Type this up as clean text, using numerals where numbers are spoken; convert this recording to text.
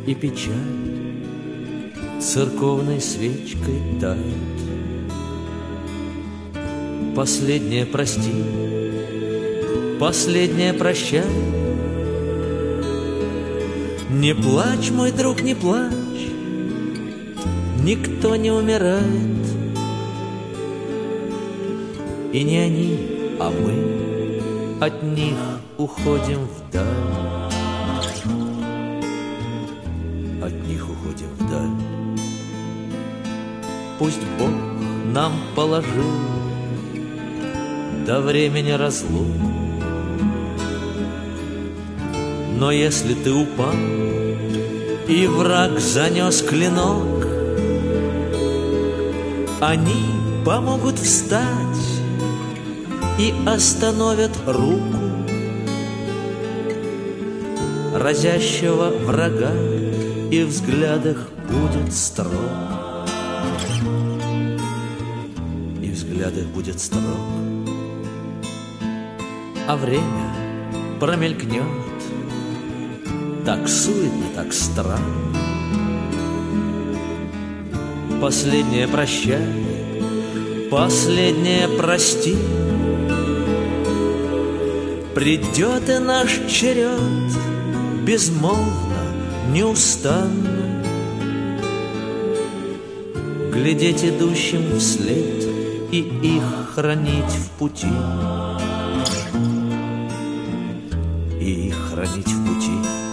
и печаль церковной свечкой тает. Последнее прости, последнее прощай. Не плачь, мой друг, не плачь, никто не умирает. И не они, а мы от них уходим вдаль. От них уходим вдаль. Пусть Бог нам положил до времени разлук, но если ты упал и враг занес клинок, они помогут встать и остановят руку разящего врага, и взгляд их будет строг, и взгляд их будет строг. А время промелькнет так суетно, так странно. Последнее прощай, последнее прости. Придет и наш черед безмолвно, неустанно глядеть идущим вслед и их хранить в пути, и их хранить в пути.